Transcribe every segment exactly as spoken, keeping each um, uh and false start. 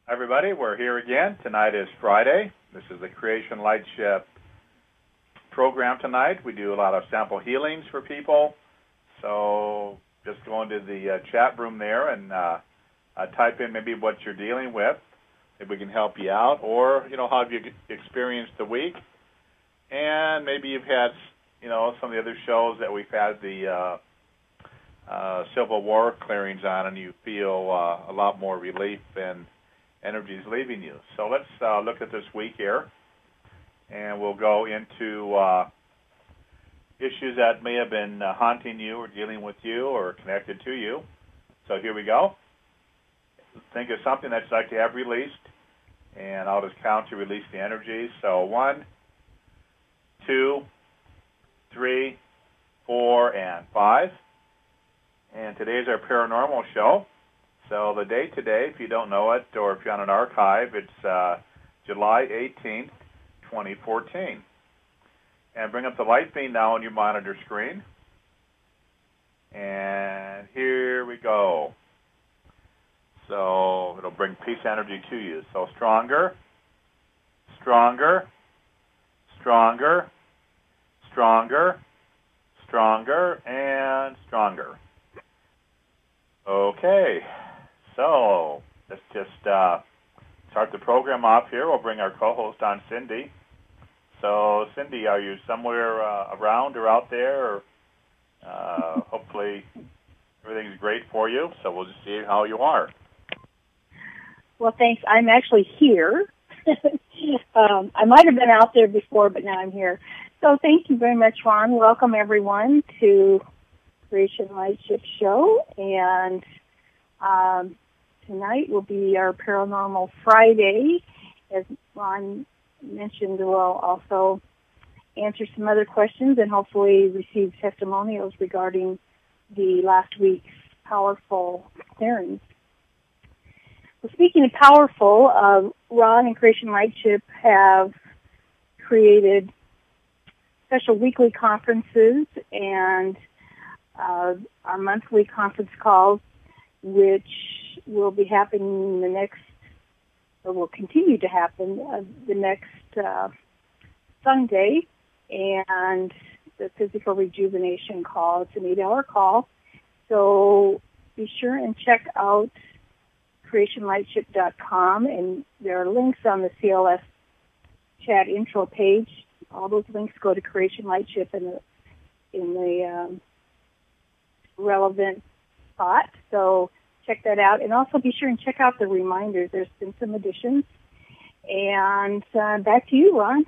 Everybody, we're here again. Tonight is Friday. This is the Creation Lightship program tonight. We do a lot of sample healings for people. So just go into the uh, chat room there and uh, uh, type in maybe what you're dealing with, if we can help you out, or, you know, how have you experienced the week. And maybe you've had, you know, some of the other shows that we've had the uh, uh, Civil War clearings on, and you feel uh, a lot more relief and energy is leaving you. So let's uh, look at this week here, and we'll go into uh, issues that may have been uh, haunting you or dealing with you or connected to you. So here we go. Think of something that you'd like to have released, and I'll just count to release the energy. So one, two, three, four, and five. And today's our paranormal show. So the date today, if you don't know it, or if you're on an archive, it's uh, July eighteenth, twenty fourteen. And bring up the light beam now on your monitor screen. And here we go. So it'll bring peace energy to you. So stronger, stronger, stronger, stronger, stronger, and stronger. Okay. So let's just uh, start the program off here. We'll bring our co-host on, Cindy. So, Cindy, are you somewhere uh, around or out there? Or, uh, hopefully everything's great for you, so we'll just see how you are. Well, thanks. I'm actually here. um, I might have been out there before, but now I'm here. So thank you very much, Ron. Welcome, everyone, to Creation Lightship Show. And um, tonight will be our Paranormal Friday. As Ron mentioned, we'll also answer some other questions and hopefully receive testimonials regarding the last week's powerful clearings. Well, speaking of powerful, uh, Ron and Creation Lightship have created special weekly conferences and uh, our monthly conference calls, which will be happening the next, or will continue to happen uh, the next uh, Sunday, and the physical rejuvenation call. It's an eight-hour call, so be sure and check out creation lightship dot com, and there are links on the C L S chat intro page. All those links go to Creation Lightship in the in the um, relevant spot. So check that out, and also be sure and check out the reminders. There's been some additions, and uh, back to you, Ron.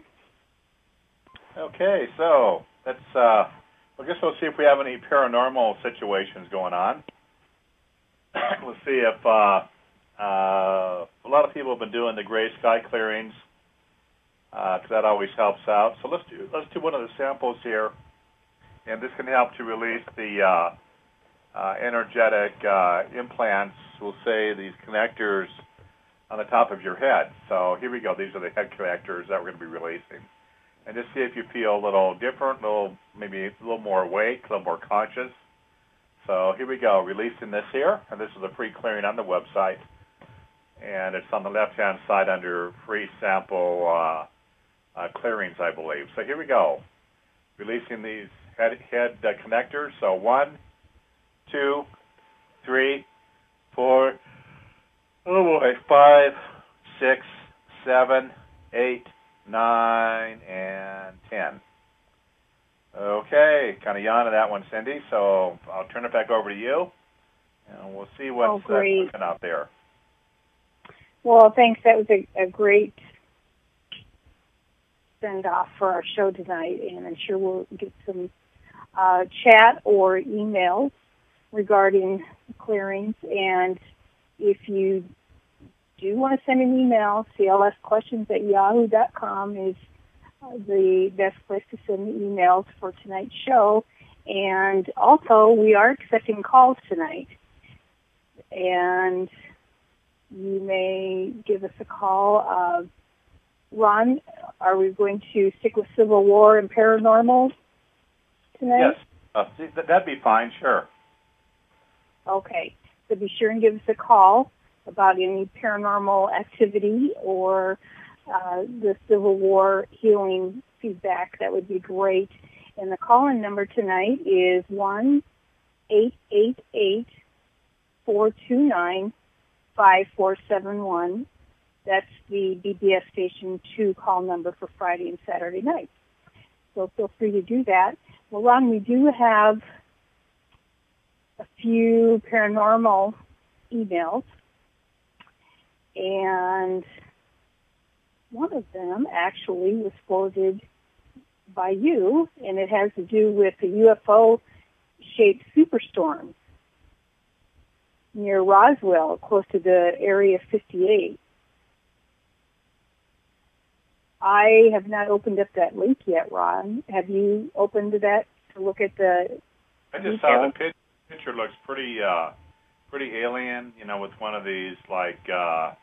Okay, so let's. Uh, I guess we'll see if we have any paranormal situations going on. We'll see if. Uh, Uh, a lot of people have been doing the gray sky clearings because uh, that always helps out. So let's do let's do one of the samples here, and this can help to release the uh, uh, energetic uh, implants. We'll say these connectors on the top of your head. So here we go. These are the head connectors that we're going to be releasing, and just see if you feel a little different, a little maybe a little more awake, a little more conscious. So here we go. Releasing this here, and this is a free clearing on the website. And it's on the left-hand side under free sample uh, uh, clearings, I believe. So here we go. Releasing these head, head uh, connectors. So one, two, three, four, oh boy, five, six, seven, eight, nine, and ten. Okay, kind of yawn on that one, Cindy. So I'll turn it back over to you, and we'll see what's oh, great. uh, cooking out there. Well, thanks. That was a, a great send-off for our show tonight, and I'm sure we'll get some uh, chat or emails regarding clearings. And if you do want to send an email, C L S questions at yahoo dot com is the best place to send the emails for tonight's show. And also, we are accepting calls tonight. And you may give us a call. Uh, Ron, are we going to stick with Civil War and paranormal tonight? Yes, uh, that'd be fine, sure. Okay, so be sure and give us a call. about any paranormal activity or uh, the Civil War healing feedback, that would be great. And the call-in number tonight is one eight eight eight, four two nine, five four seven one. That's the B B S Station two call number for Friday and Saturday nights. So feel free to do that. Well, Ron, we do have a few paranormal emails, and one of them actually was forwarded by you, and it has to do with the U F O-shaped superstorm near Roswell, close to the Area fifty-eight. I have not opened up that link yet, Ron. Have you opened that to look at the I just details? saw the picture. Picture looks pretty, uh, pretty alien. You know, with one of these like, uh,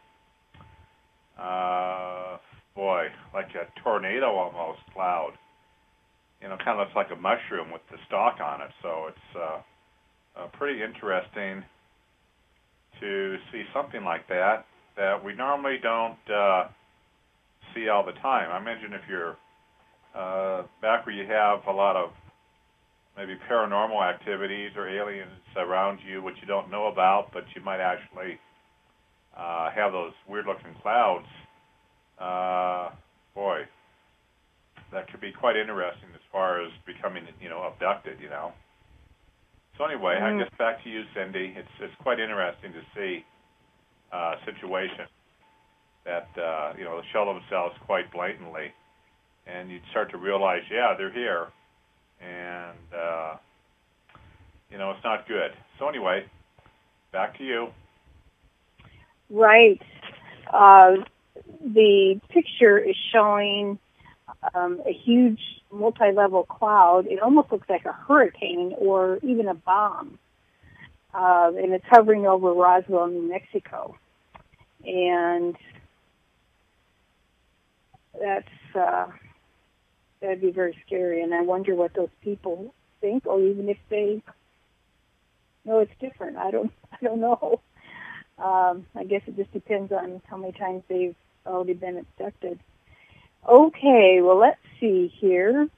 uh, boy, like a tornado almost cloud. You know, kind of looks like a mushroom with the stalk on it. So it's uh, uh, pretty interesting to see something like that that we normally don't uh, see all the time. I imagine if you're uh, back where you have a lot of maybe paranormal activities or aliens around you, which you don't know about, but you might actually uh, have those weird-looking clouds. Uh, boy, that could be quite interesting as far as becoming, you know, abducted, you know. So anyway, mm. I guess back to you, Cindy. It's it's quite interesting to see uh, a situation that, uh, you know, show themselves quite blatantly. And you'd start to realize, yeah, they're here. And, uh, you know, it's not good. So anyway, back to you. Right. Uh, the picture is showing um, a huge multi-level cloud. It almost looks like a hurricane or even a bomb. Uh, and it's hovering over Roswell, New Mexico. And that's... Uh, That'd be very scary, and I wonder what those people think, or even if they know it's different. I don't, I don't know. Um, I guess it just depends on how many times they've already been abducted. Okay, well, let's see here.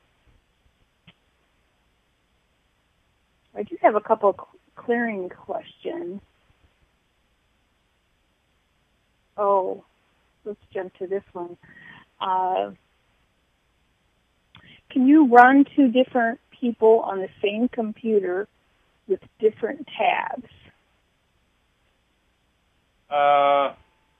I do have a couple of clearing questions. Oh, let's jump to this one. Uh, Can you run two different people on the same computer with different tabs? Uh,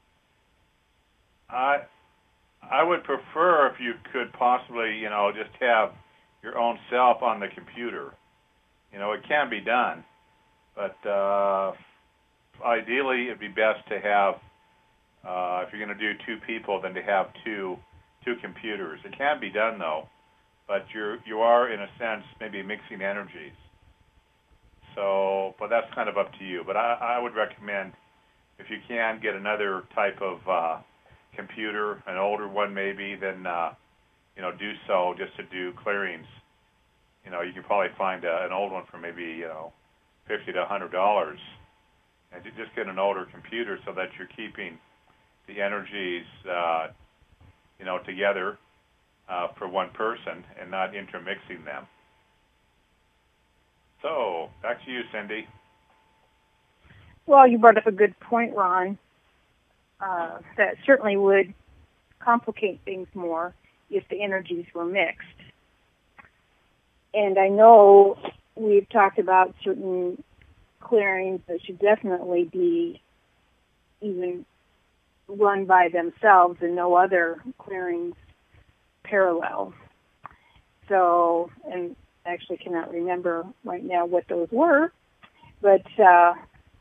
I I would prefer if you could possibly, you know, just have your own self on the computer. You know, it can be done, but uh, ideally it'd be best to have, uh, if you're going to do two people, then to have two two computers. It can be done though. But you're, you are, in a sense, maybe mixing energies. So, but that's kind of up to you. But I, I would recommend, if you can, get another type of uh, computer, an older one maybe, then, uh, you know, do so just to do clearings. You know, you can probably find a, an old one for maybe, you know, fifty to a hundred dollars. And you just get an older computer so that you're keeping the energies, uh, you know, together. Uh, for one person and not intermixing them. So, back to you, Cindy. Well, you brought up a good point, Ron. Uh, that certainly would complicate things more if the energies were mixed. And I know we've talked about certain clearings that should definitely be even run by themselves and no other clearings parallel. So, and actually cannot remember right now what those were, but uh,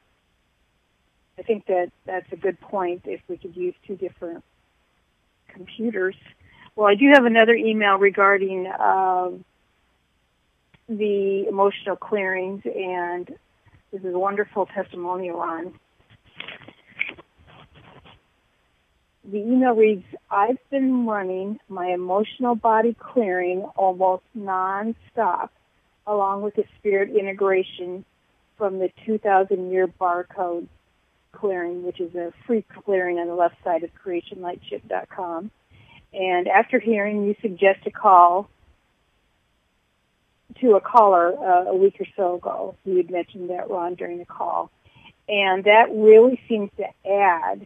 I think that that's a good point if we could use two different computers. Well, I do have another email regarding uh, the emotional clearings, and this is a wonderful testimonial on. The email reads, I've been running my emotional body clearing almost non-stop, along with the spirit integration from the two thousand year barcode clearing, which is a free clearing on the left side of creation light ship dot com. And after hearing, you suggest a call to a caller uh, a week or so ago. You had mentioned that, Ron, during the call. And that really seems to add.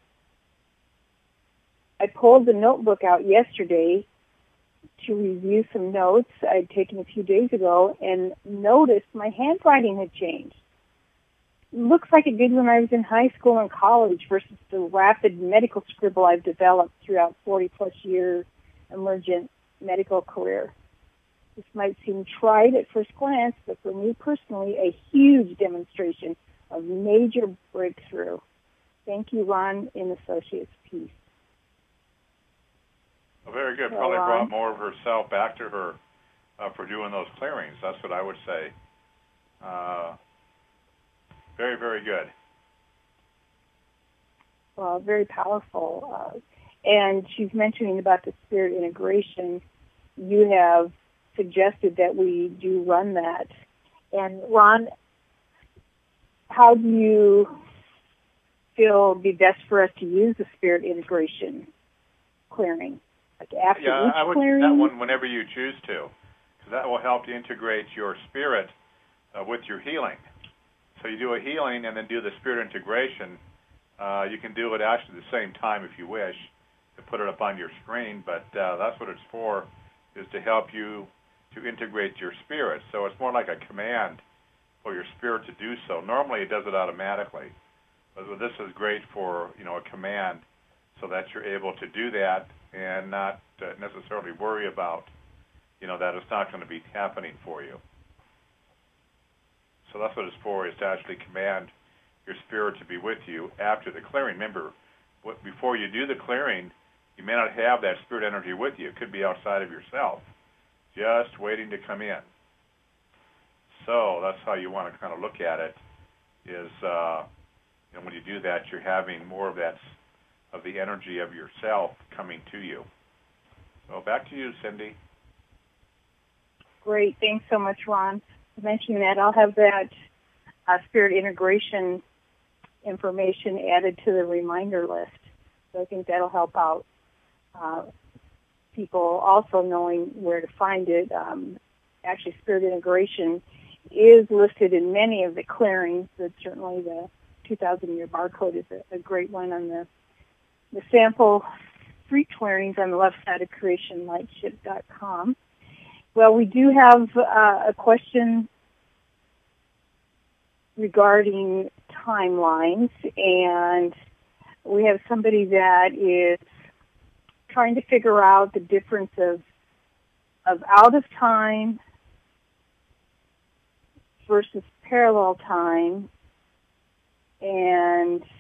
I pulled the notebook out yesterday to review some notes I'd taken a few days ago and noticed my handwriting had changed. It looks like it did when I was in high school and college versus the rapid medical scribble I've developed throughout forty-plus year emergent medical career. This might seem trite at first glance, but for me personally, a huge demonstration of major breakthrough. Thank you, Ron, in Associates. Peace. Well, very good. Well, Probably Ron. brought more of herself back to her uh, for doing those clearings. That's what I would say. Uh, very, very good. Well, very powerful. Uh, and she's mentioning about the spirit integration. You have suggested that we do run that. And Ron, how do you feel would be best for us to use the spirit integration clearing? Like after yeah, each I would clearing? do that one whenever you choose to, because that will help to integrate your spirit uh, with your healing. So you do a healing and then do the spirit integration. Uh, you can do it actually at the same time if you wish to put it up on your screen, but uh, that's what it's for, is to help you to integrate your spirit. So it's more like a command for your spirit to do so. Normally it does it automatically, but this is great for, you know, a command so that you're able to do that and not uh, necessarily worry about, you know, that it's not going to be happening for you. So that's what it's for, is to actually command your spirit to be with you after the clearing. Remember, what, before you do the clearing, you may not have that spirit energy with you. It could be outside of yourself, just waiting to come in. So that's how you want to kind of look at it, is uh, you know, when you do that, you're having more of that, of the energy of yourself coming to you. So back to you, Cindy. Great. Thanks so much, Ron, for mentioning that. I'll have that uh, spirit integration information added to the reminder list. So I think that'll help out uh, people also knowing where to find it. Um, actually, spirit integration is listed in many of the clearings, but certainly the two thousand year barcode is a, a great one on the the sample free clearings on the left side of creation light ship dot com. Well, we do have uh, a question regarding timelines, and we have somebody that is trying to figure out the difference of of out of time versus parallel time, and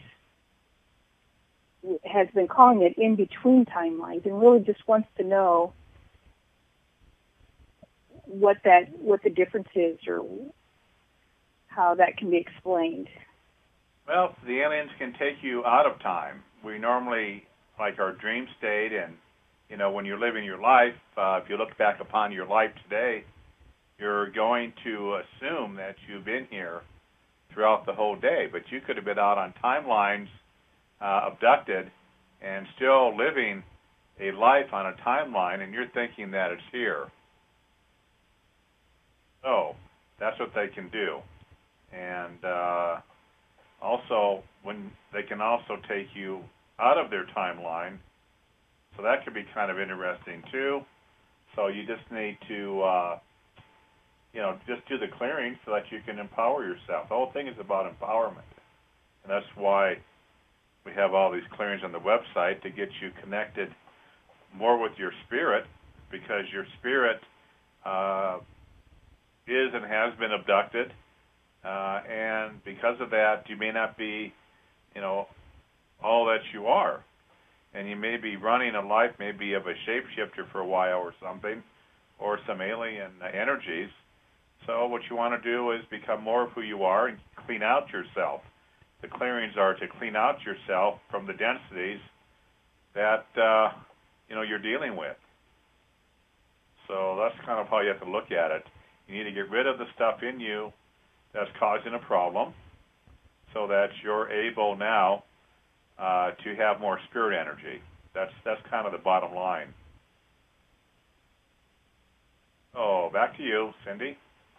has been calling it in between timelines, and really just wants to know what that what the difference is, or how that can be explained. Well, the aliens can take you out of time. We normally, like our dream state, and you know, when you're living your life, uh, if you look back upon your life today, you're going to assume that you've been here throughout the whole day, but you could have been out on timelines, uh, abducted, and still living a life on a timeline, and you're thinking that it's here. So that's what they can do. And uh, also, when they can also take you out of their timeline, so that could be kind of interesting too. So you just need to, uh, you know, just do the clearing so that you can empower yourself. The whole thing is about empowerment, and that's why we have all these clearings on the website, to get you connected more with your spirit, because your spirit uh, is and has been abducted. Uh, and because of that, you may not be, you know, all that you are. And you may be running a life maybe of a shapeshifter for a while or something, or some alien energies. So what you want to do is become more of who you are and clean out yourself. The clearings are to clean out yourself from the densities that, uh, you know, you're dealing with. So that's kind of how you have to look at it. You need to get rid of the stuff in you that's causing a problem. so that you're able now uh, to have more spirit energy. That's that's kind of the bottom line. Oh, back to you, Cindy.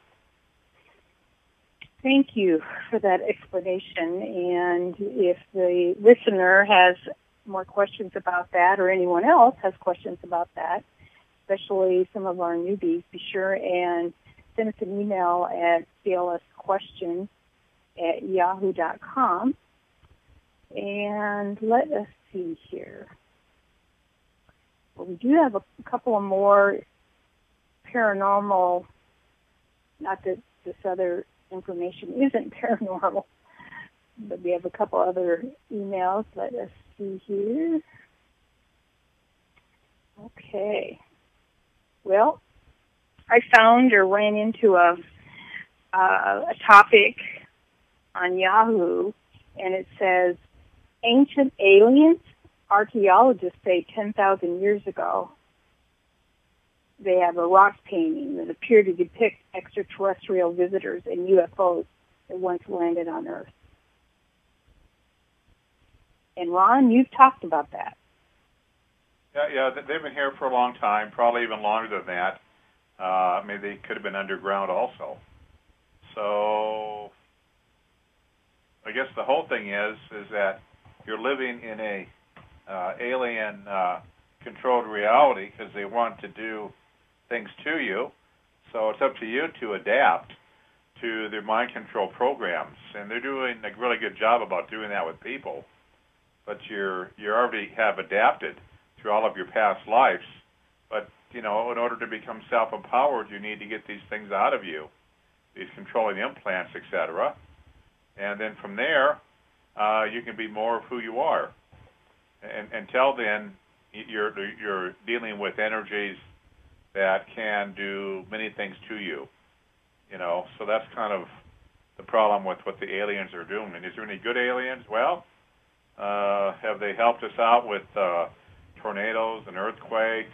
Thank you for that explanation. And if the listener has more questions about that, or anyone else has questions about that, especially some of our newbies, be sure and send us an email at c l s question at yahoo dot com. And let us see here. Well, we do have a couple of more paranormal, not that this other information isn't paranormal, but we have a couple other emails. Let us see here. Okay. Well, I found or ran into a uh, a topic on Yahoo, and it says, ancient aliens. Archaeologists say ten thousand years ago, they have a rock painting that appeared to depict extraterrestrial visitors and U F Os that once landed on Earth. And Ron, you've talked about that. Yeah, yeah, they've been here for a long time, probably even longer than that. Uh, maybe they could have been underground also. So I guess the whole thing is is that you're living in a uh, alien uh, controlled reality because they want to do things to you. So it's up to you to adapt to their mind control programs, and they're doing a really good job about doing that with people. But you're you already have adapted through all of your past lives. But you know, in order to become self-empowered, you need to get these things out of you, these controlling implants, et cetera. And then from there, uh, you can be more of who you are. And until then, you're you're dealing with energies that can do many things to you. You know, so that's kind of the problem with what the aliens are doing. And is there any good aliens? Well, uh, have they helped us out with uh, tornadoes and earthquakes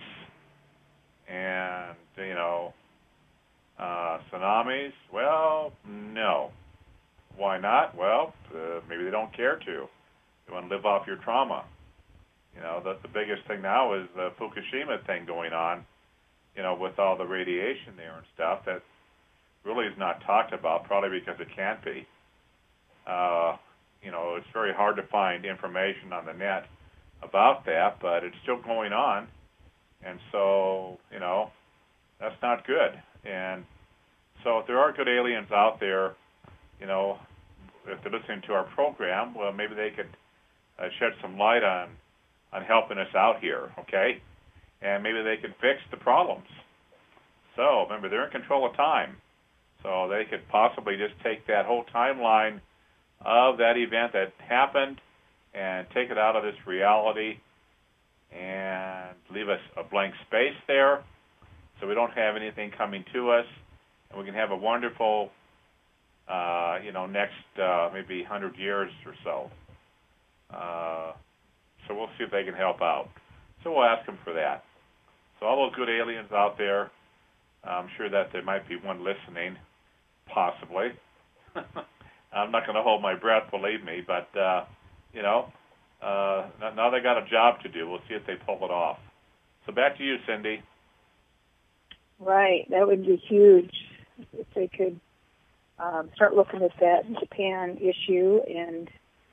and, you know, uh, tsunamis? Well, no. Why not? Well, uh, maybe they don't care to. They want to live off your trauma. You know, the, the biggest thing now is the Fukushima thing going on, you know, with all the radiation there and stuff that really is not talked about, probably because it can't be. Uh, you know, it's very hard to find information on the net about that, but it's still going on. And so, you know, that's not good. And so if there are good aliens out there, you know, if they're listening to our program, well, maybe they could uh, shed some light on, on helping us out here, okay? And maybe they could fix the problems. So, remember, they're in control of time. So they could possibly just take that whole timeline of that event that happened and take it out of this reality and leave us a blank space there so we don't have anything coming to us, and we can have a wonderful, uh, you know, next uh, maybe one hundred years or so. Uh, so we'll see if they can help out. So we'll ask them for that. So all those good aliens out there, I'm sure that there might be one listening, possibly. I'm not going to hold my breath, believe me, but, uh, you know, uh, now they got a job to do. We'll see if they pull it off. So back to you, Cindy. Right. That would be huge if they could um, start looking at that Japan issue and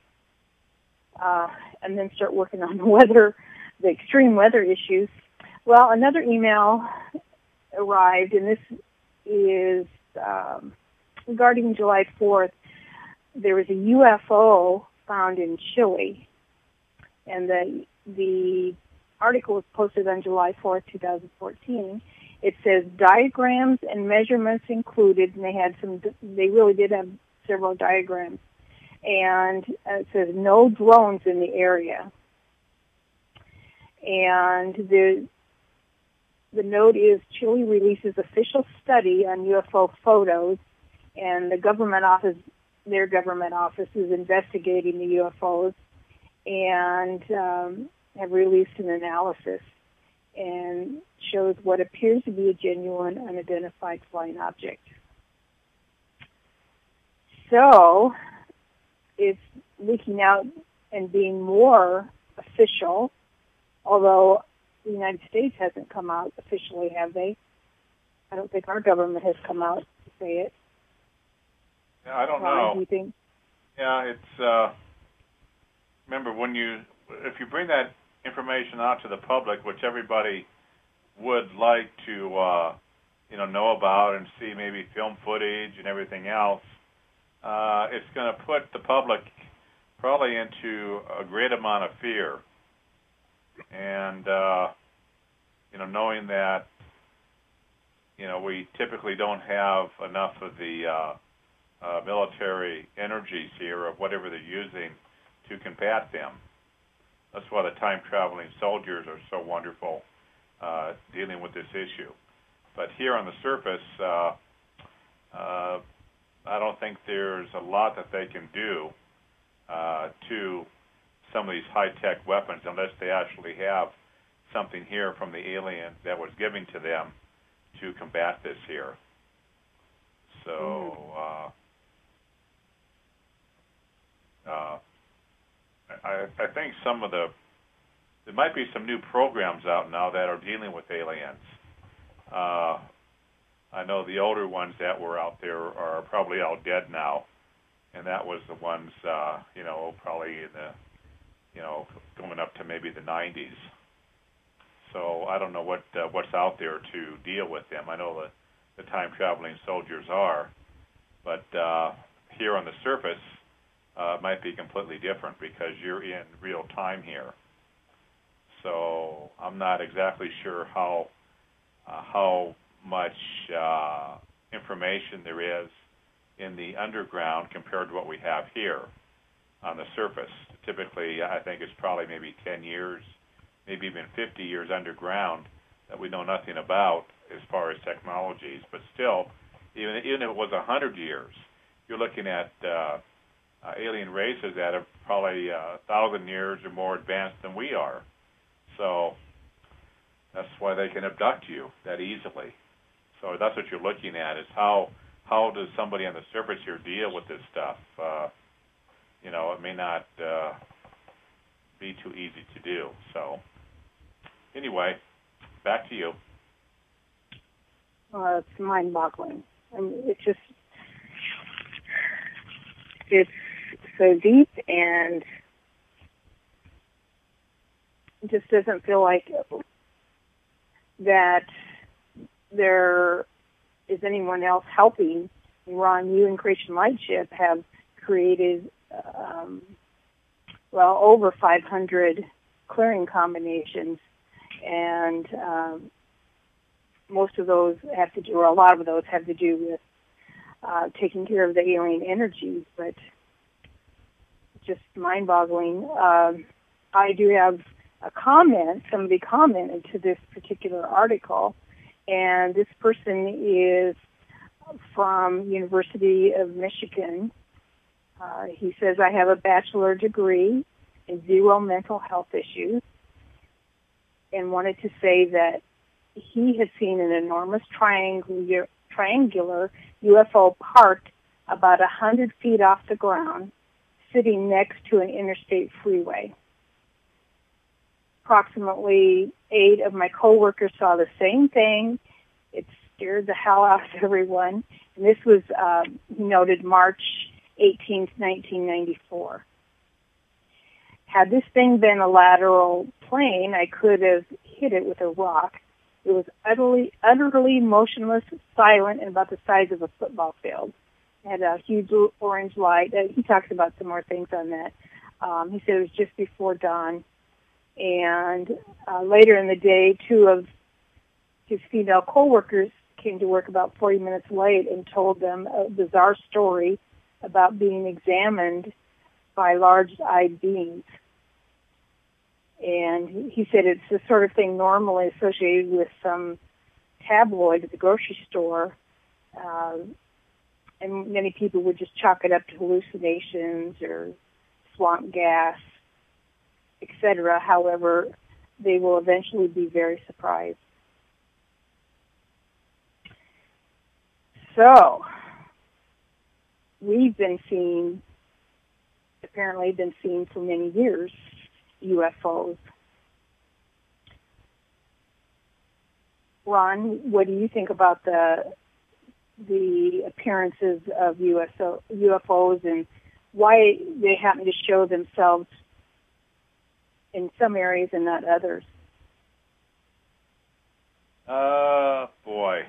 uh, and then start working on the weather, the extreme weather issues. Well, another email arrived, and this is um, regarding July fourth. There was a U F O found in Chile, and the the article was posted on July fourth, twenty fourteen. It says diagrams and measurements included, and they had some. They really did have several diagrams, and it says no drones in the area, and the the note is Chile releases official study on U F O photos, and the government office, their government office, is investigating the U F Os and um, have released an analysis and shows what appears to be a genuine unidentified flying object. So it's leaking out and being more official, although the United States hasn't come out officially, have they? I don't think our government has come out to say it. Yeah, I don't Ron, know. Do you think? Yeah, it's, uh, remember, when you, if you bring that information out to the public, which everybody would like to, uh, you know, know about and see maybe film footage and everything else, uh, it's going to put the public probably into a great amount of fear. And, uh, you know, knowing that, you know, we typically don't have enough of the uh, uh, military energies here of whatever they're using to combat them. That's why the time-traveling soldiers are so wonderful uh, dealing with this issue. But here on the surface, uh, uh, I don't think there's a lot that they can do uh, to some of these high-tech weapons unless they actually have something here from the alien that was given to them to combat this here. So, uh, uh, I, I think some of the, there might be some new programs out now that are dealing with aliens. Uh, I know the older ones that were out there are probably all dead now, and that was the ones, uh, you know, probably in the, you know, going up to maybe the nineties. So I don't know what uh, what's out there to deal with them. I know the, the time-traveling soldiers are, but uh, here on the surface, uh, it might be completely different because you're in real time here. So I'm not exactly sure how uh, how much uh, information there is in the underground compared to what we have here on the surface. Typically, I think it's probably maybe ten years, maybe even fifty years underground that we know nothing about as far as technologies. But still, even, even if it was one hundred years, you're looking at uh, uh, alien races that are probably uh, one thousand years or more advanced than we are. So that's why they can abduct you that easily. So that's what you're looking at, is how how does somebody on the surface here deal with this stuff? Uh, you know, it may not uh, be too easy to do. So anyway, back to you. Uh, it's mind-boggling. I mean, it's just, it's so deep, and it just doesn't feel like that there is anyone else helping. Ron, you and Creation Lightship have created, um, well, over five hundred clearing combinations, and um, most of those have to do, or a lot of those have to do with uh, taking care of the alien energies, but just mind-boggling. Um, I do have a comment. Somebody commented to this particular article, and this person is from University of Michigan. Uh, he says, I have a bachelor degree in zero mental health issues, and wanted to say that he has seen an enormous triangular, triangular U F O parked about one hundred feet off the ground, sitting next to an interstate freeway. Approximately eight of my coworkers saw the same thing. It scared the hell out of everyone. And this was, uh, he noted, March eighteenth, nineteen ninety-four. Had this thing been a lateral plane, I could have hit it with a rock. It was utterly, utterly motionless, silent, and about the size of a football field. It had a huge orange light. Uh, he talks about some more things on that. Um, he said it was just before dawn. And uh, later in the day, two of his female coworkers came to work about forty minutes late and told them a bizarre story about being examined by large-eyed beings. And he said it's the sort of thing normally associated with some tabloid at the grocery store, uh, and many people would just chalk it up to hallucinations or swamp gas, et cetera. However, they will eventually be very surprised. So, we've been seeing apparently been seen for many years, U F Os. Ron, what do you think about the the appearances of U F Os and why they happen to show themselves in some areas and not others? Uh, boy.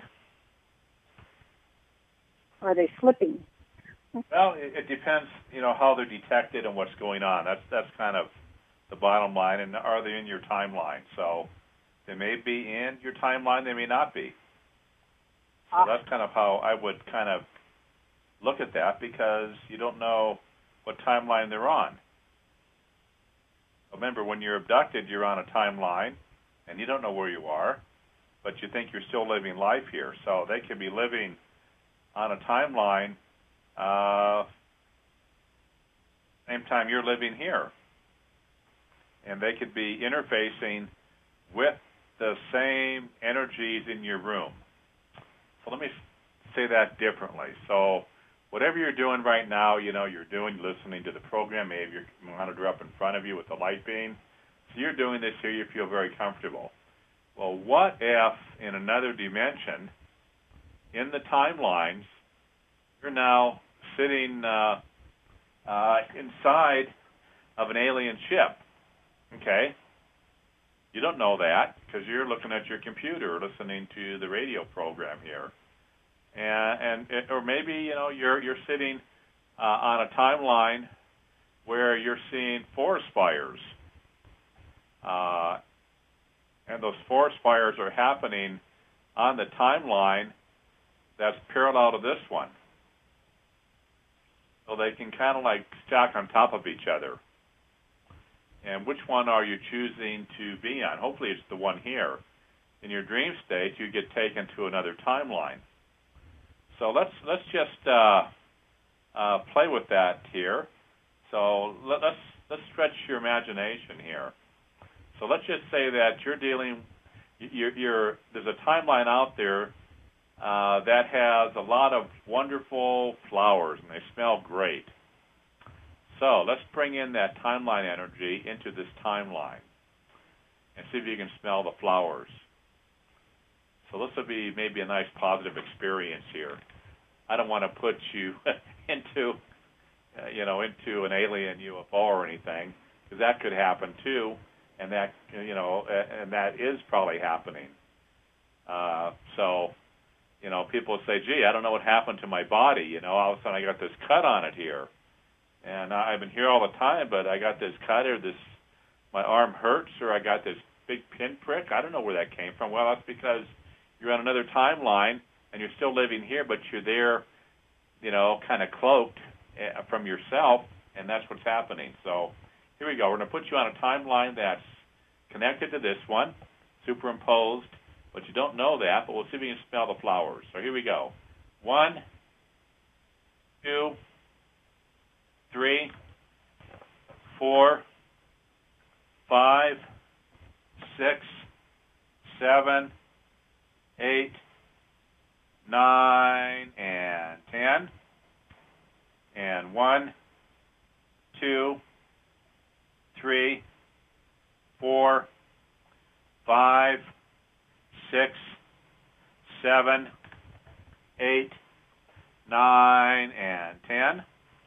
Are they slipping? Well, it, it depends, you know, how they're detected and what's going on. That's that's kind of the bottom line. And are they in your timeline? So they may be in your timeline, they may not be. So ah. that's kind of how I would kind of look at that, because you don't know what timeline they're on. Remember, when you're abducted, you're on a timeline, and you don't know where you are, but you think you're still living life here. So they could be living on a timeline uh, same time you're living here. And they could be interfacing with the same energies in your room. So let me say that differently. So whatever you're doing right now, you know, you're doing, listening to the program, maybe your monitor up in front of you with the light beam. So you're doing this here, you feel very comfortable. Well, what if in another dimension, in the timelines, you're now sitting uh, uh, inside of an alien ship, okay? You don't know that because you're looking at your computer, listening to the radio program here, and, and or maybe you know you're you're sitting uh, on a timeline where you're seeing forest fires, uh, and those forest fires are happening on the timeline that's parallel to this one. So they can kind of like stack on top of each other. And which one are you choosing to be on? Hopefully it's the one here. In your dream state, you get taken to another timeline. So let's let's just uh, uh, play with that here. So let, let's let's stretch your imagination here. So let's just say that you're dealing, you're, you're there's a timeline out there uh, that has a lot of wonderful flowers, and they smell great. So let's bring in that timeline energy into this timeline and see if you can smell the flowers. So this will be maybe a nice positive experience here. I don't want to put you into, uh, you know, into an alien U F O or anything, because that could happen too, and that, you know, and that is probably happening. Uh, so, you know, people say, gee, I don't know what happened to my body. You know, all of a sudden I got this cut on it here. And I've been here all the time, but I got this cut, or this, my arm hurts, or I got this big pinprick. I don't know where that came from. Well, that's because you're on another timeline, and you're still living here, but you're there, you know, kind of cloaked from yourself, and that's what's happening. So here we go. We're going to put you on a timeline that's connected to this one, superimposed, but you don't know that, but we'll see if we can smell the flowers. So here we go. One, two, three, four, five, six, seven, eight, nine, and ten. And one, two, three, four, five, six, seven, eight, nine, and ten.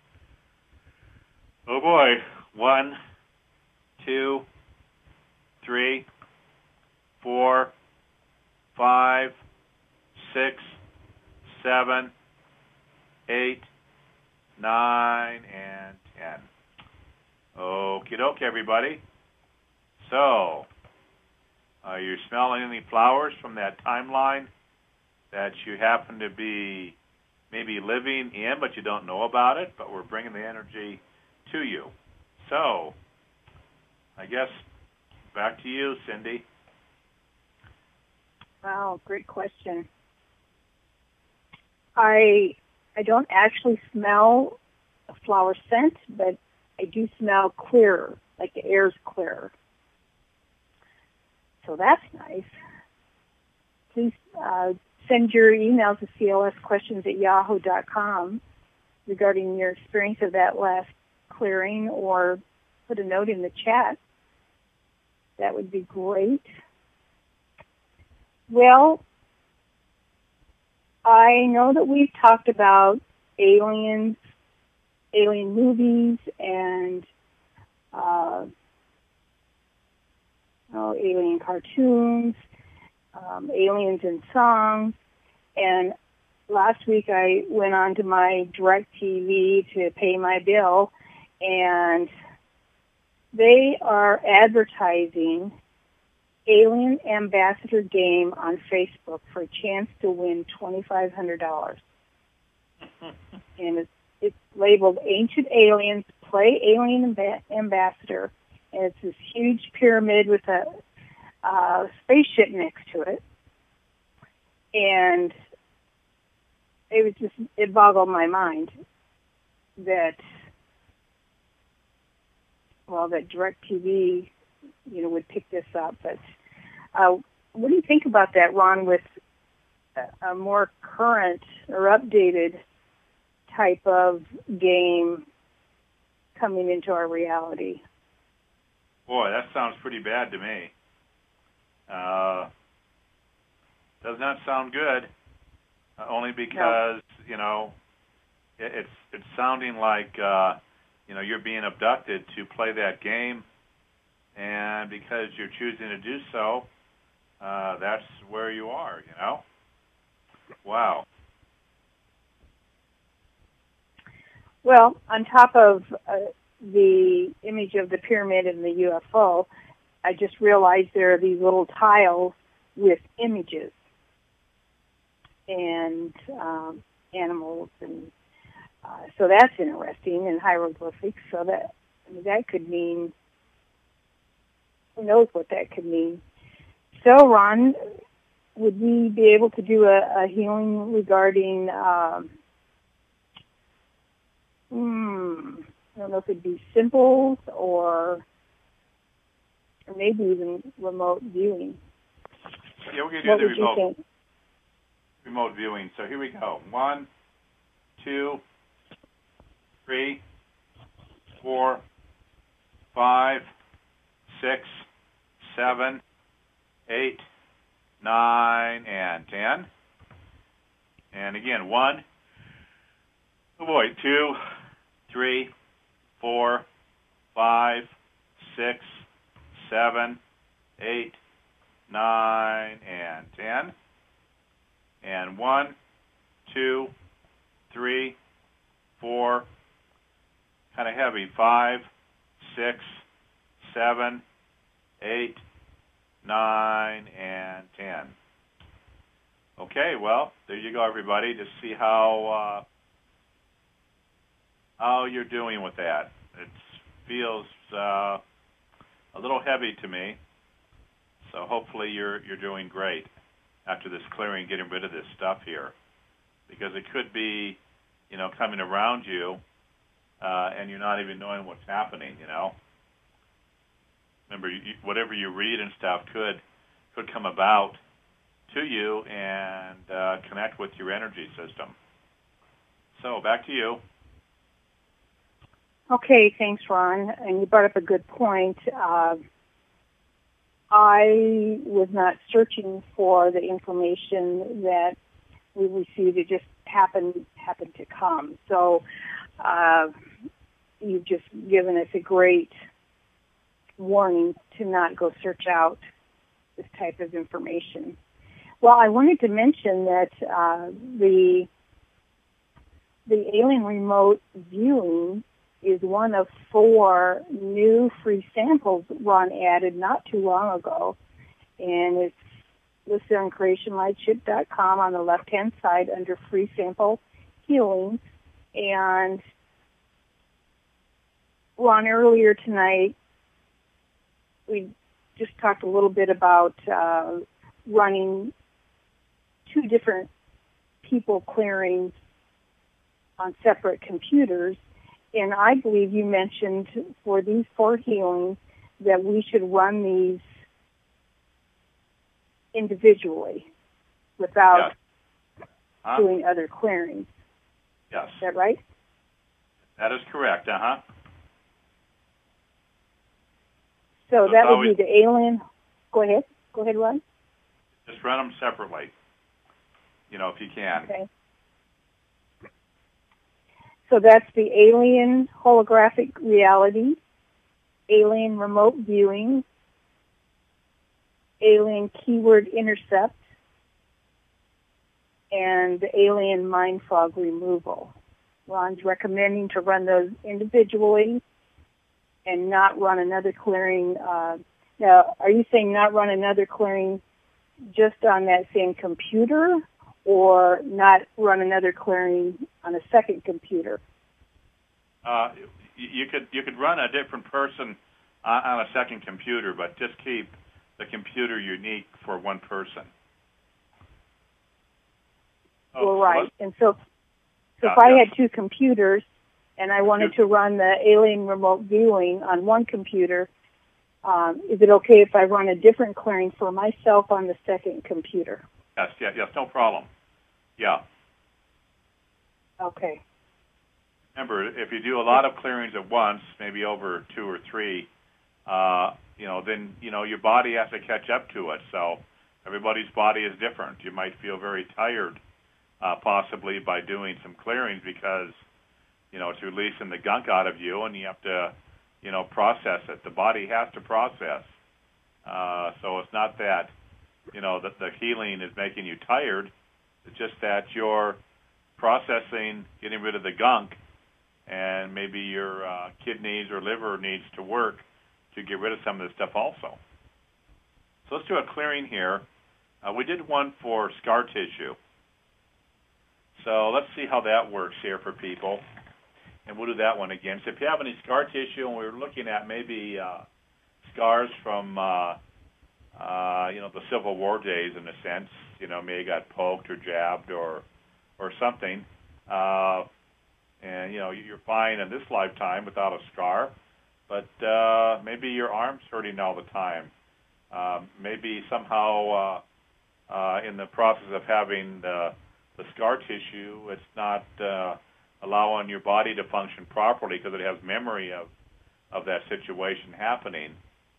Oh boy, one, two, three, four, five, six, seven, eight, nine, and ten. Okie doke, everybody. So, are you smelling any flowers from that timeline that you happen to be maybe living in, but you don't know about it, but we're bringing the energy to you? So, I guess back to you, Cindy. Wow, great question. I I don't actually smell a flower scent, but I do smell clearer, like the air's clearer. So that's nice. Please uh, send your email to c l s questions at yahoo dot com regarding your experience of that last clearing or put a note in the chat. That would be great. Well, I know that we've talked about aliens, alien movies, and uh, oh, alien cartoons, um, aliens in songs, and last week I went on to my DirecTV to pay my bill, and they are advertising Alien Ambassador game on Facebook for a chance to win twenty-five hundred dollars. And it's, it's labeled Ancient Aliens, Play Alien Amb- Ambassador, and it's this huge pyramid with a uh, spaceship next to it. And it was just, it boggled my mind that, well, that DirecTV, you know, would pick this up. But uh, what do you think about that, Ron, with a, a more current or updated type of game coming into our reality? Boy, that sounds pretty bad to me. Uh, does not sound good. Uh, only because, no. you know, it, it's it's sounding like, uh, you know, you're being abducted to play that game, and because you're choosing to do so, uh, that's where you are, you know? Wow. Well, on top of uh, the image of the pyramid and the U F O, I just realized there are these little tiles with images and um, animals, and uh, so that's interesting, and hieroglyphics. So that I mean, that could mean, who knows what that could mean. So, Ron, would we be able to do a, a healing regarding? Um, hmm, I don't know if it'd be symbols or, or maybe even remote viewing. Yeah, we're gonna do what the would remote. You think? Remote viewing. So here we go. One, two, three, four, five, six, seven, eight, nine, and ten. And again, one, oh boy, two, three, four, five, six, seven, eight, nine, and ten. And one, two, three, four, kind of heavy, five, six, seven, eight, nine, and ten. Okay, well, there you go, everybody, to see how uh, how you're doing with that. It feels uh, a little heavy to me, so hopefully you're you're doing great after this clearing, getting rid of this stuff here, because it could be, you know, coming around you, uh, and you're not even knowing what's happening, you know. Remember, you, whatever you read and stuff could could come about to you and uh, connect with your energy system. So, back to you. Okay, thanks, Ron. And you brought up a good point. Uh, I was not searching for the information that we received. It just happened happened to come. So uh, you've just given us a great warning to not go search out this type of information. Well, I wanted to mention that uh, the the alien remote viewing is one of four new free samples Ron added not too long ago, and it's listed on creation light ship dot com on the left-hand side under free sample healings. And Ron, earlier tonight, we just talked a little bit about uh, running two different people clearings on separate computers. And I believe you mentioned for these four healings that we should run these individually without yes. huh? doing other clearings. Yes. Is that right? That is correct, uh-huh. So, so that would be the alien. Go ahead. Go ahead, Ron. Just run them separately, you know, if you can. Okay. So that's the alien holographic reality, alien remote viewing, alien keyword intercept, and the alien mind fog removal. Ron's recommending to run those individually and not run another clearing. Uh, now, are you saying not run another clearing just on that same computer, or not run another clearing on a second computer? Uh, you could you could run a different person on, on a second computer, but just keep the computer unique for one person. Oh, well, right. And so, so uh, if I yeah. had two computers and I wanted to run the alien remote viewing on one computer, um, is it okay if I run a different clearing for myself on the second computer? Yes, yes, yes, no problem. Yeah. Okay. Remember, if you do a lot of clearings at once, maybe over two or three, uh, you know, then, you know, your body has to catch up to it. So everybody's body is different. You might feel very tired, uh, possibly by doing some clearings because, you know, it's releasing the gunk out of you and you have to, you know, process it. The body has to process. Uh, so it's not that, you know, that the healing is making you tired. It's just that you're processing, getting rid of the gunk, and maybe your uh, kidneys or liver needs to work to get rid of some of this stuff also. So let's do a clearing here. Uh, we did one for scar tissue. So let's see how that works here for people. And we'll do that one again. So if you have any scar tissue, and we were looking at maybe uh, scars from, uh, uh, you know, the Civil War days in a sense, you know, maybe you got poked or jabbed or, or something, uh, and, you know, you're fine in this lifetime without a scar, but uh, maybe your arm's hurting all the time. Um, maybe somehow uh, uh, in the process of having the, the scar tissue, it's not uh, allowing your body to function properly because it has memory of, of that situation happening.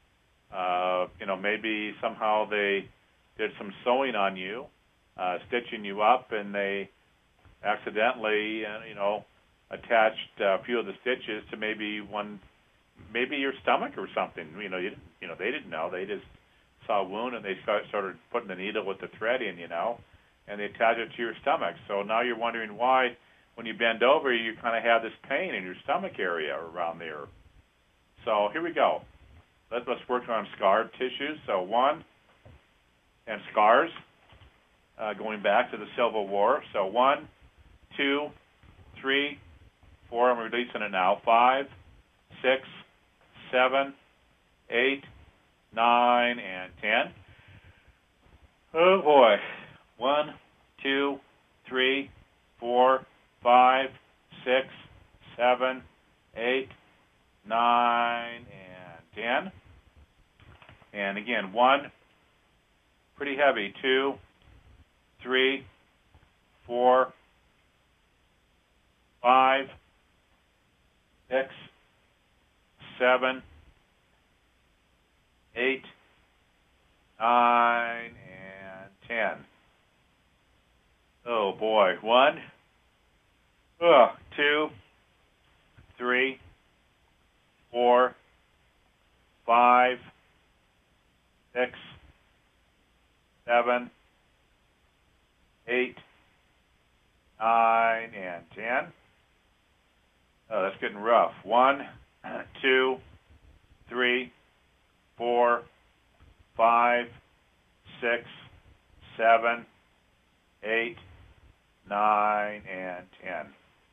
Uh, you know, maybe somehow they did some sewing on you, uh, stitching you up, and they accidentally, uh, you know, attached a few of the stitches to maybe one, maybe your stomach or something. You know, you, you know, they didn't know. They just saw a wound and they start, started putting the needle with the thread in, you know, and they attach it to your stomach. So now you're wondering why, when you bend over, you kind of have this pain in your stomach area or around there. So here we go. Let's, let's work on scarred tissues. So one, and scars, uh, going back to the Civil War. So one, two, three, four, I'm releasing it now, five, six, seven, eight, nine, and ten. Oh, boy. One, two, three, four, five, six, seven, eight, nine, and ten. And again, one, pretty heavy, two, three, four, five, six, seven, eight, nine, and ten. Oh boy, one, oh, two, three, four, five, six, seven, eight, nine, and ten. Oh, that's getting rough. One, two, three, four, five, six, seven, eight, nine, and ten.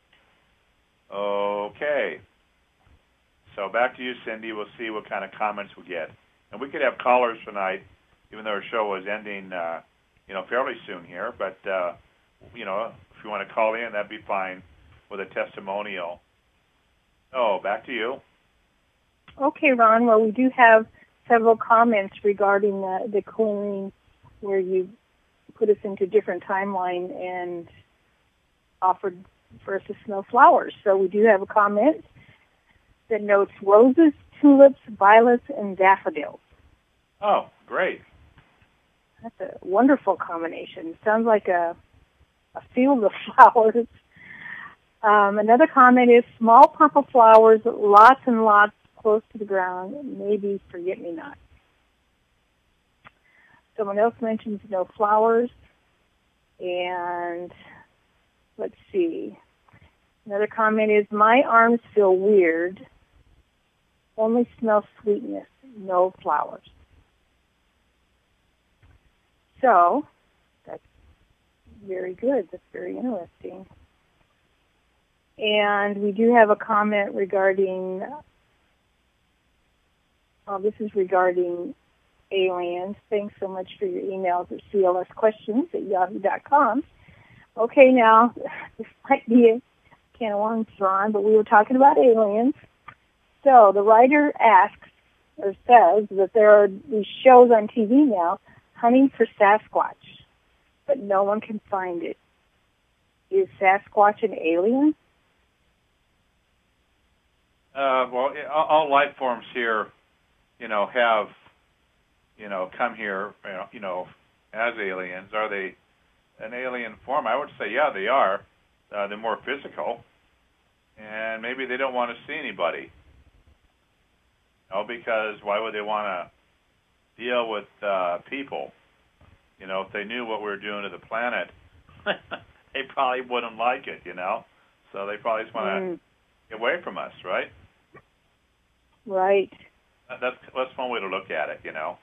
Okay. So back to you, Cindy. We'll see what kind of comments we get. And we could have callers tonight, even though our show is ending, uh, you know, fairly soon here. But, uh, you know, if you want to call in, that'd be fine with a testimonial. Oh, back to you. Okay, Ron. Well, we do have several comments regarding the, the clearing where you put us into different timeline and offered for us to smell flowers. So we do have a comment that notes roses, tulips, violets, and daffodils. Oh, great. That's a wonderful combination. Sounds like a, a field of flowers. Um, another comment is small purple flowers, lots and lots close to the ground, maybe forget-me-not. Someone else mentions no flowers. And let's see. Another comment is, my arms feel weird. Only smell sweetness, no flowers. So, that's very good. That's very interesting. And we do have a comment regarding, well, this is regarding aliens. Thanks so much for your emails at C L S questions at yahoo dot com. Okay, now, this might be a can of worms, Ron, but we were talking about aliens. So the writer asks, or says, that there are these shows on T V now, hunting for Sasquatch, but no one can find it. Is Sasquatch an alien? Uh, well, all, all life forms here, you know, have, you know, come here, you know, you know, as aliens. Are they an alien form? I would say, yeah, they are. Uh, they're more physical, and maybe they don't want to see anybody. No, because why would they want to deal with uh, people? You know, if they knew what we were doing to the planet, they probably wouldn't like it, you know? So they probably just want to mm. get away from us, right? Right. That's, that's one way to look at it, you know?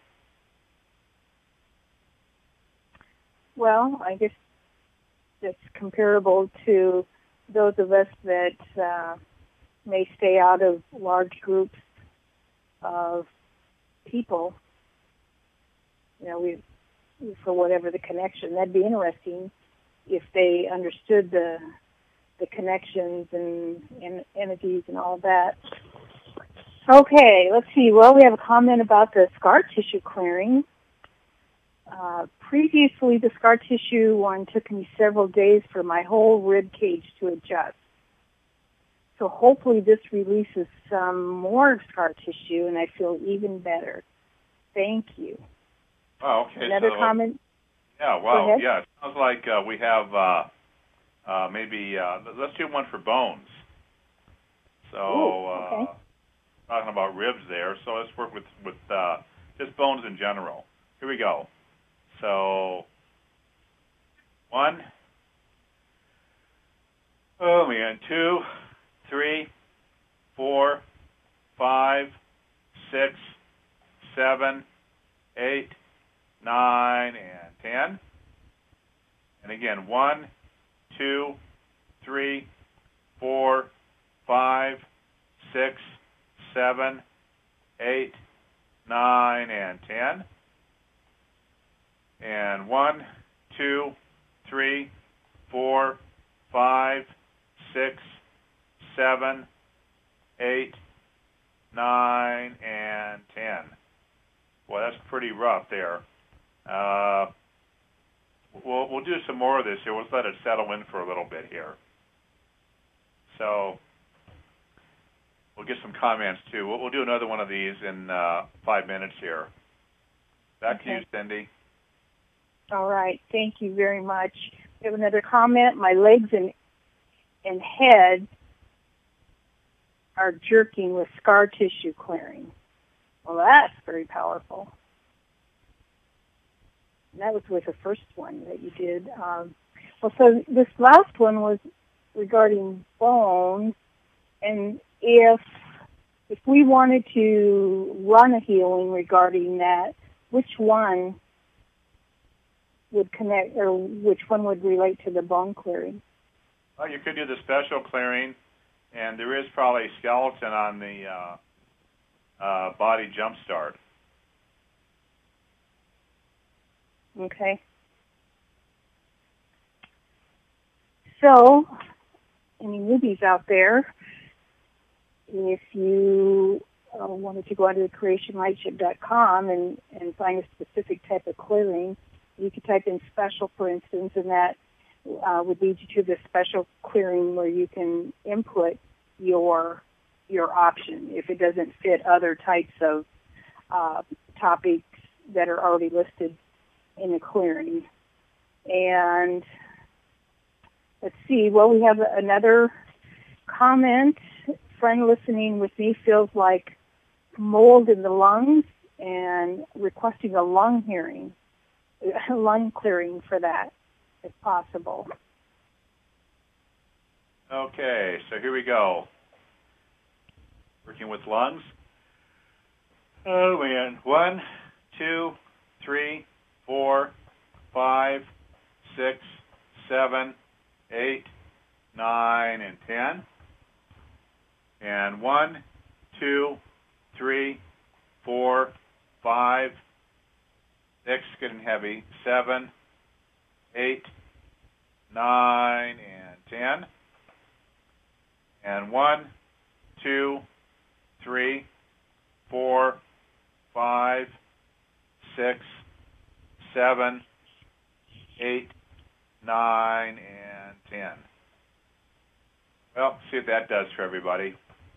Well, I guess it's comparable to those of us that uh, may stay out of large groups of people, you know, we, for whatever the connection. That'd be interesting if they understood the the connections and, and entities and all that. Okay, let's see. Well, we have a comment about the scar tissue clearing. Uh, previously, the scar tissue one took me several days for my whole rib cage to adjust. So hopefully this releases some more scar tissue, and I feel even better. Thank you. Oh, okay. Another so, comment? Yeah, wow. Yeah, it sounds like uh, we have uh, uh, maybe, uh, let's do one for bones. So, Ooh, okay. uh, talking about ribs there, so let's work with, with uh, just bones in general. Here we go. So, one, oh man, two, three, four, five, six, seven, eight, nine, and ten. And again, one, two, three, four, five, six, seven, eight, nine, and ten. And one, two, three, four, five, six, seven, eight, nine, and ten. Boy, that's pretty rough there. Uh, we'll we'll do some more of this here. We'll just let it settle in for a little bit here. So we'll get some comments too. We'll, we'll do another one of these in uh, five minutes here. Back okay. to you, Cindy. All right. Thank you very much. We have another comment. My legs and and head are jerking with scar tissue clearing. Well, that's very powerful. And that was with the first one that you did. Um, well, so this last one was regarding bones, and if if we wanted to run a healing regarding that, which one would connect, or which one would relate to the bone clearing? Well, you could do the special clearing, and there is probably skeleton on the uh, uh, body jumpstart. Okay. So, any newbies out there, if you uh, wanted to go onto the creation lightship dot com and, and find a specific type of clearing, you could type in special, for instance, and that uh, would lead you to the special clearing where you can input your your option if it doesn't fit other types of uh, topics that are already listed in the clearing. And let's see, well, we have another comment. Friend listening with me feels like mold in the lungs and requesting a lung hearing, a lung clearing for that, if possible. Okay, so here we go. Working with lungs. Oh, man. One, two, three, four, five, six, seven, eight, nine, and ten. And one, two, three, four, five, six, getting heavy, seven, eight, nine, and ten. And one, two, three, four, five, six, seven, eight, nine, and ten. Well, see what that does for everybody.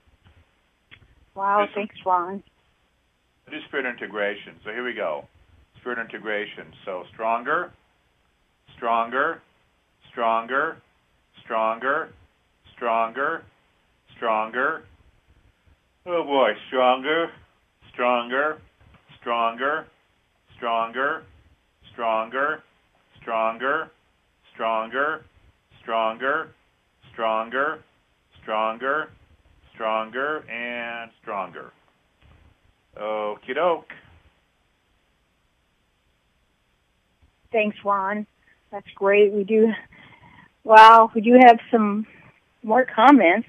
Wow, thanks, Ron. Do spirit integration. So here we go. Spirit integration. So stronger, stronger, stronger, stronger, stronger, stronger. Oh boy, stronger, stronger, stronger, stronger, stronger, stronger, stronger, stronger, stronger, stronger, stronger, and stronger. Okie doke. Thanks, Ron. That's great. We do, wow, we do have some more comments.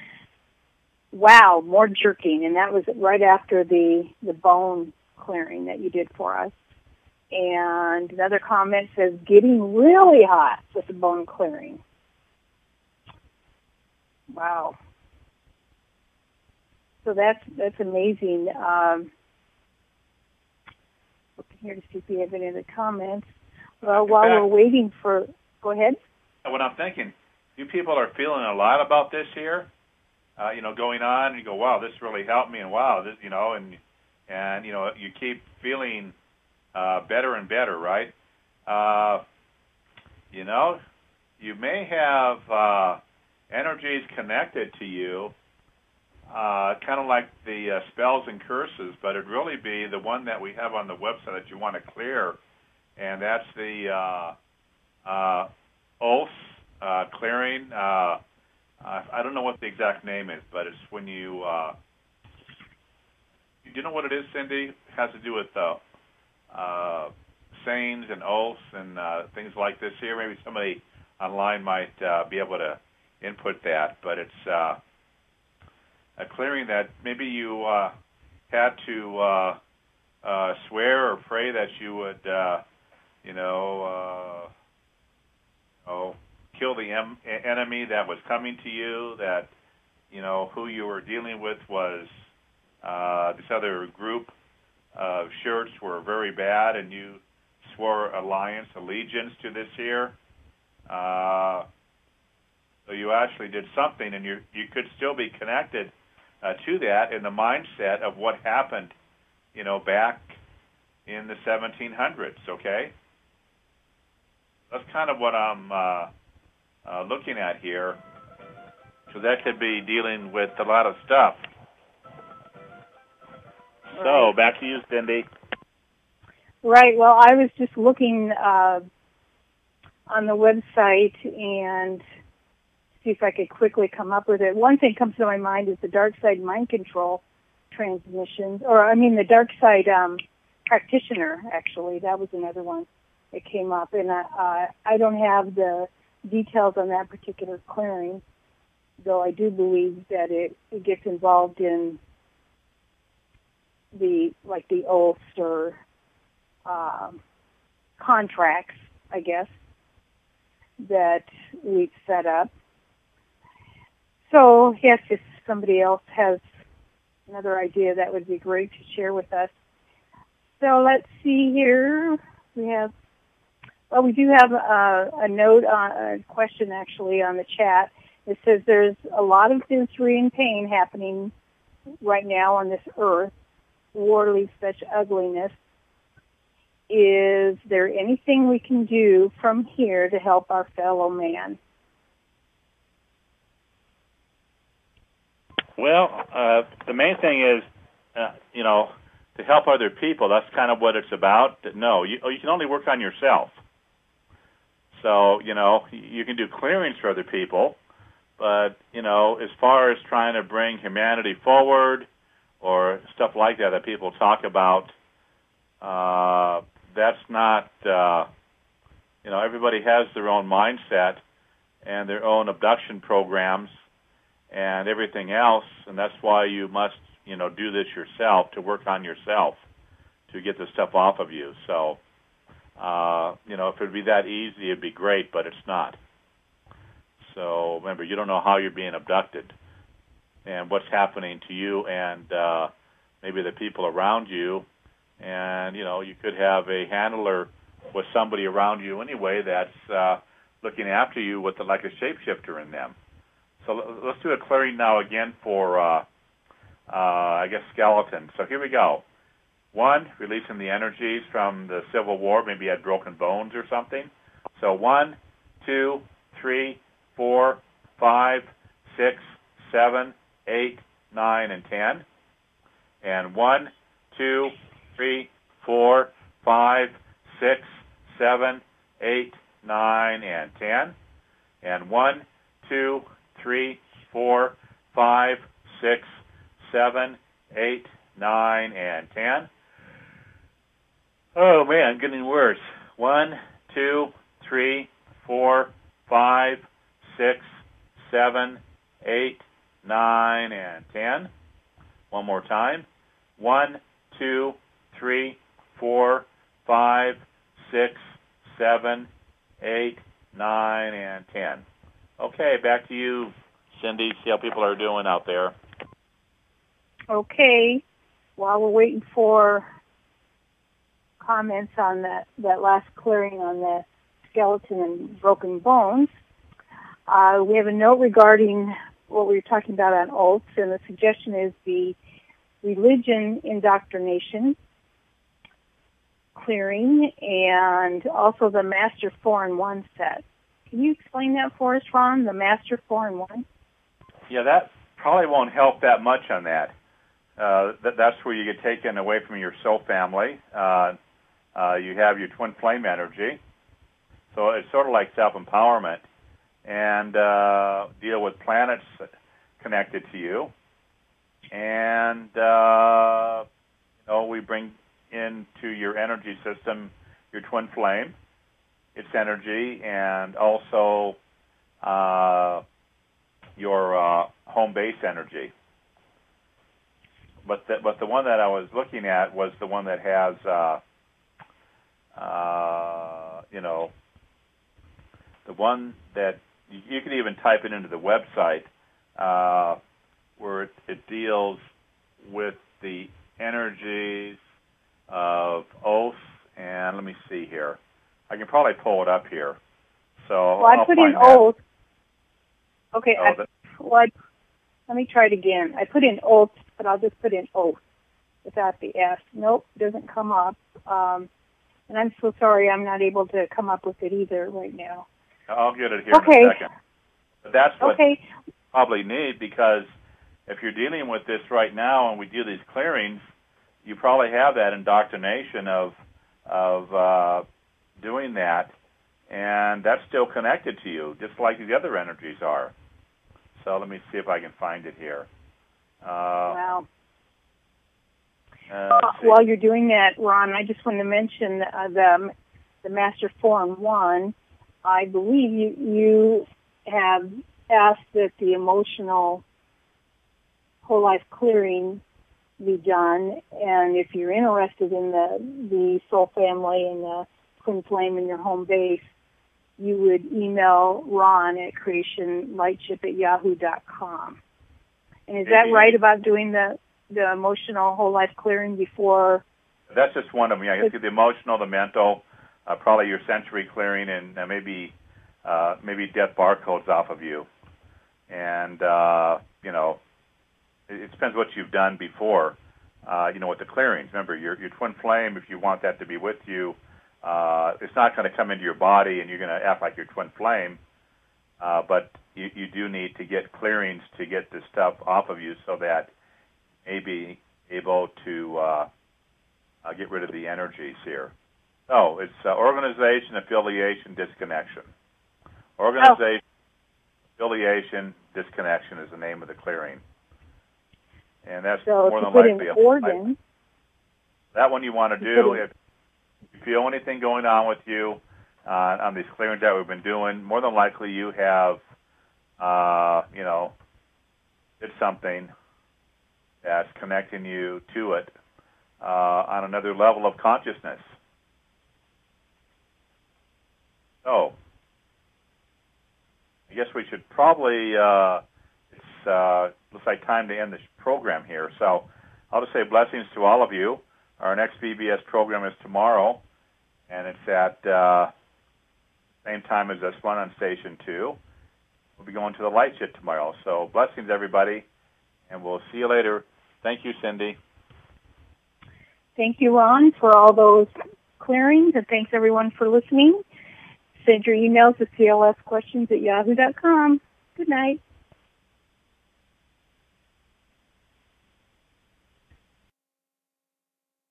Wow, more jerking, and that was right after the, the bone clearing that you did for us. And another comment says, getting really hot with the bone clearing. Wow. So that's that's amazing. Um, looking here to see if we have any other comments. Well, while we're waiting for, go ahead. What I'm thinking, you people are feeling a lot about this here, uh, you know, going on, and you go, wow, this really helped me, and wow, this, you know, and, and you know, you keep feeling uh, better and better, right? Uh, you know, you may have uh, energies connected to you, uh, kind of like the uh, spells and curses, but it'd really be the one that we have on the website that you want to clear, and that's the uh, uh, oaths uh, clearing. Uh, I don't know what the exact name is, but it's when you, uh, do you know what it is, Cindy? It has to do with uh, uh, sayings and oaths and uh, things like this here. Maybe somebody online might uh, be able to input that, but it's uh, a clearing that maybe you uh, had to uh, uh, swear or pray that you would, uh, you know, uh, oh, kill the em- enemy that was coming to you, that, you know, who you were dealing with was uh, this other group of shirts were very bad, and you swore alliance, allegiance to this here. Uh, so you actually did something, and you you could still be connected uh, to that in the mindset of what happened, you know, back in the seventeen hundreds, okay? That's kind of what I'm uh, uh, looking at here. So that could be dealing with a lot of stuff. Right. So, back to you, Cindy. Right. Well, I was just looking uh, on the website and see if I could quickly come up with it. One thing comes to my mind is the Dark Side Mind Control transmissions, or I mean the Dark Side um, Practitioner, actually. That was another one that came up. And uh, I don't have the details on that particular clearing, though I do believe that it, it gets involved in the, like the oaths or um, contracts, I guess, that we've set up. So, yes, if somebody else has another idea, that would be great to share with us. So let's see here. We have, well, we do have a, a note, on, a question actually on the chat. It says there's a lot of misery and pain happening right now on this earth. War leaves such ugliness. Is there anything we can do from here to help our fellow man? Well, uh, the main thing is, uh, you know, to help other people. That's kind of what it's about. No, you, you can only work on yourself. So, you know, you can do clearings for other people, but, you know, as far as trying to bring humanity forward or stuff like that that people talk about, uh, that's not, uh, you know, everybody has their own mindset and their own abduction programs and everything else, and that's why you must, you know, do this yourself, to work on yourself, to get this stuff off of you. So, uh, you know, if it would be that easy, it'd be great, but it's not. So remember, you don't know how you're being abducted and what's happening to you and uh, maybe the people around you. And, you know, you could have a handler with somebody around you anyway that's uh, looking after you with the, like a shapeshifter in them. So let's do a clearing now again for, uh, uh, I guess, skeletons. So here we go. One, releasing the energies from the Civil War. Maybe you had broken bones or something. So one, two, three, four, five, six, seven, eight, nine, and ten. And one, two, three, four, five, six, seven, eight, nine, and ten. And one, two, three, four, five, six, seven, eight, nine, and ten. Oh man, getting worse. One, two, three, four, five, six, seven, eight, nine, and ten. One more time. One, two, three, four, five, six, seven, eight, nine, and ten. Okay, back to you, Cindy. See how people are doing out there. Okay. While we're waiting for comments on that, that last clearing on the skeleton and broken bones, uh, we have a note regarding what we were talking about on oaths, and the suggestion is the religion indoctrination clearing and also the Master four in one set. Can you explain that for us, Ron, the Master four in one? Yeah, that probably won't help that much on that. Uh, that that's where you get taken away from your soul family. Uh, uh, you have your twin flame energy. So it's sort of like self-empowerment. And uh, deal with planets connected to you. And, uh, you know, we bring into your energy system your twin flame, its energy, and also uh, your uh, home base energy. But the, but the one that I was looking at was the one that has, uh, uh, you know, the one that you, you can even type it into the website uh, where it, it deals with the energies of oaths. And let me see here. I can probably pull it up here. So well, I I'll put find in that. oath. Okay, Oh, I, that, well, I, let me try it again. I put in oath, but I'll just put in oath without the S. Nope, doesn't come up. Um, and I'm so sorry I'm not able to come up with it either right now. I'll get it here okay. in a second. But that's what okay. you probably need, because if you're dealing with this right now and we do these clearings, you probably have that indoctrination of of uh, doing that, and that's still connected to you, just like the other energies are. So let me see if I can find it here. Uh, wow. Uh, While you're doing that, Ron, I just want to mention uh, the the Master four in one. I believe you you have asked that the emotional whole life clearing be done, and if you're interested in the the soul family and the twin flame in your home base, you would email Ron at creationlightship at yahoo dot com. And is that right about doing the the emotional whole life clearing before? That's just one of them. Yeah, I guess the emotional, the mental, uh, probably your sensory clearing, and uh, maybe uh, maybe death barcodes off of you. And, uh, you know, it, it depends what you've done before, uh, you know, with the clearings. Remember, your, your twin flame, if you want that to be with you, uh, it's not going to come into your body and you're going to act like your twin flame, uh, but you, you do need to get clearings to get this stuff off of you so that you may be able to uh, uh, get rid of the energies here. So it's uh, organization, affiliation, disconnection. Organization, oh. affiliation, disconnection is the name of the clearing. And that's so more than put likely in a organ. That one you want to do. If you feel anything going on with you uh, on these clearings that we've been doing, more than likely you have, uh, you know, did something that's connecting you to it uh, on another level of consciousness. So, I guess we should probably, uh, it's uh, looks like time to end this program here. So I'll just say blessings to all of you. Our next V B S program is tomorrow, and it's at uh, same time as this one on Station two. We'll be going to the light shift tomorrow. So blessings, everybody, and we'll see you later. Thank you, Cindy. Thank you, Ron, for all those clearings, and thanks, everyone, for listening. Send your emails to C L S questions at yahoo dot com. Good night.